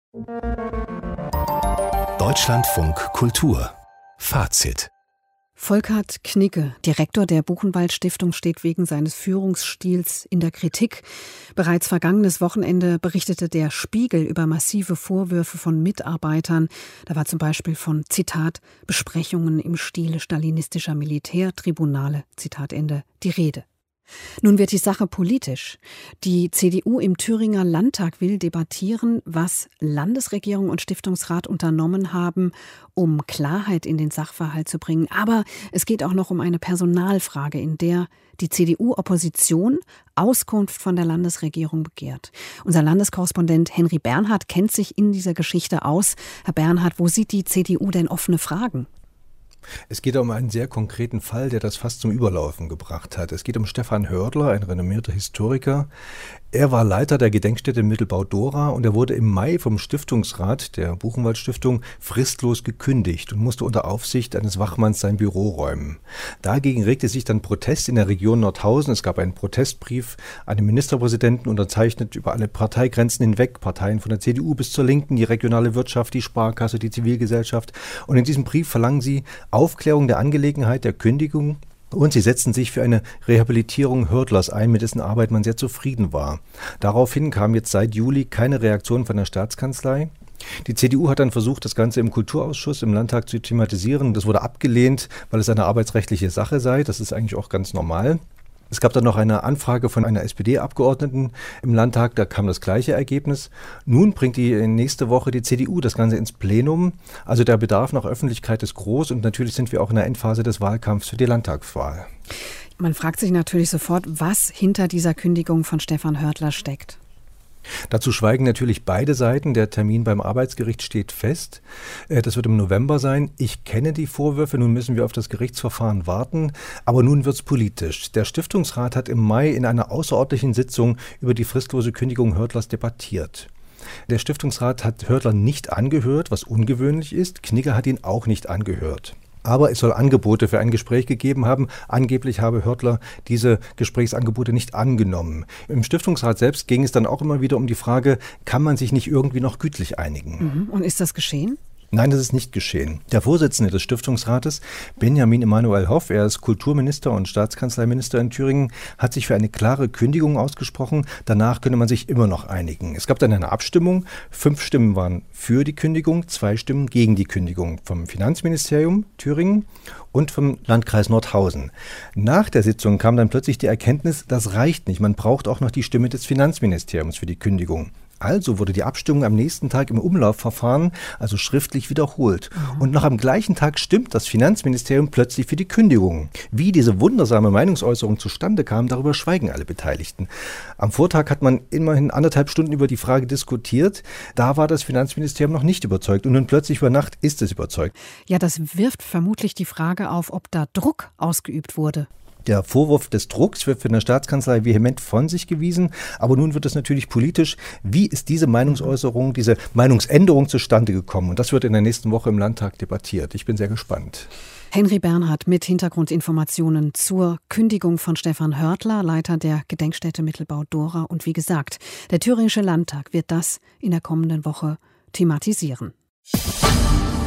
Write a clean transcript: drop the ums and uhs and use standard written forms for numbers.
Deutschlandfunk Kultur Fazit. Volkert Knigge, Direktor der Buchenwald-Stiftung, steht wegen seines Führungsstils in der Kritik. Bereits vergangenes Wochenende berichtete der Spiegel über massive Vorwürfe von Mitarbeitern. Da war zum Beispiel von, Zitat, Besprechungen im Stile stalinistischer Militärtribunale, Zitat Ende, die Rede. Nun wird die Sache politisch. Die CDU im Thüringer Landtag will debattieren, was Landesregierung und Stiftungsrat unternommen haben, um Klarheit in den Sachverhalt zu bringen. Aber es geht auch noch um eine Personalfrage, in der die CDU-Opposition Auskunft von der Landesregierung begehrt. Unser Landeskorrespondent Henry Bernhard kennt sich in dieser Geschichte aus. Herr Bernhard, wo sieht die CDU denn offene Fragen? Es geht um einen sehr konkreten Fall, der das fast zum Überlaufen gebracht hat. Es geht um Stefan Hördler, ein renommierter Historiker. Er war Leiter der Gedenkstätte Mittelbau-Dora und er wurde im Mai vom Stiftungsrat der Buchenwald-Stiftung fristlos gekündigt und musste unter Aufsicht eines Wachmanns sein Büro räumen. Dagegen regte sich dann Protest in der Region Nordhausen. Es gab einen Protestbrief an den Ministerpräsidenten, unterzeichnet über alle Parteigrenzen hinweg, Parteien von der CDU bis zur Linken, die regionale Wirtschaft, die Sparkasse, die Zivilgesellschaft. Und in diesem Brief verlangen sie Aufklärung der Angelegenheit der Kündigung. Und sie setzten sich für eine Rehabilitierung Hördlers ein, mit dessen Arbeit man sehr zufrieden war. Daraufhin kam jetzt seit Juli keine Reaktion von der Staatskanzlei. Die CDU hat dann versucht, das Ganze im Kulturausschuss im Landtag zu thematisieren. Das wurde abgelehnt, weil es eine arbeitsrechtliche Sache sei. Das ist eigentlich auch ganz normal. Es gab dann noch eine Anfrage von einer SPD-Abgeordneten im Landtag, da kam das gleiche Ergebnis. Nun bringt die nächste Woche die CDU das Ganze ins Plenum. Also der Bedarf nach Öffentlichkeit ist groß und natürlich sind wir auch in der Endphase des Wahlkampfs für die Landtagswahl. Man fragt sich natürlich sofort, was hinter dieser Kündigung von Stefan Hördler steckt. Dazu schweigen natürlich beide Seiten. Der Termin beim Arbeitsgericht steht fest. Das wird im November sein. Ich kenne die Vorwürfe. Nun müssen wir auf das Gerichtsverfahren warten. Aber nun wird es politisch. Der Stiftungsrat hat im Mai in einer außerordentlichen Sitzung über die fristlose Kündigung Hördlers debattiert. Der Stiftungsrat hat Hördler nicht angehört, was ungewöhnlich ist. Knigge hat ihn auch nicht angehört. Aber es soll Angebote für ein Gespräch gegeben haben. Angeblich habe Hördler diese Gesprächsangebote nicht angenommen. Im Stiftungsrat selbst ging es dann auch immer wieder um die Frage, kann man sich nicht irgendwie noch gütlich einigen? Und ist das geschehen? Nein, das ist nicht geschehen. Der Vorsitzende des Stiftungsrates, Benjamin Emanuel Hoff, er ist Kulturminister und Staatskanzleiminister in Thüringen, hat sich für eine klare Kündigung ausgesprochen. Danach könne man sich immer noch einigen. Es gab dann eine Abstimmung. 5 Stimmen waren für die Kündigung, 2 Stimmen gegen die Kündigung vom Finanzministerium Thüringen und vom Landkreis Nordhausen. Nach der Sitzung kam dann plötzlich die Erkenntnis, das reicht nicht. Man braucht auch noch die Stimme des Finanzministeriums für die Kündigung. Also wurde die Abstimmung am nächsten Tag im Umlaufverfahren, also schriftlich wiederholt. Und noch am gleichen Tag stimmt das Finanzministerium plötzlich für die Kündigung. Wie diese wundersame Meinungsäußerung zustande kam, darüber schweigen alle Beteiligten. Am Vortag hat man immerhin 1,5 Stunden über die Frage diskutiert. Da war das Finanzministerium noch nicht überzeugt. Und nun plötzlich über Nacht ist es überzeugt. Ja, das wirft vermutlich die Frage auf, ob da Druck ausgeübt wurde. Der Vorwurf des Drucks wird von der Staatskanzlei vehement von sich gewiesen. Aber nun wird es natürlich politisch. Wie ist diese Meinungsäußerung, diese Meinungsänderung zustande gekommen? Und das wird in der nächsten Woche im Landtag debattiert. Ich bin sehr gespannt. Henry Bernhard mit Hintergrundinformationen zur Kündigung von Stefan Hördler, Leiter der Gedenkstätte Mittelbau-Dora. Und wie gesagt, der Thüringische Landtag wird das in der kommenden Woche thematisieren.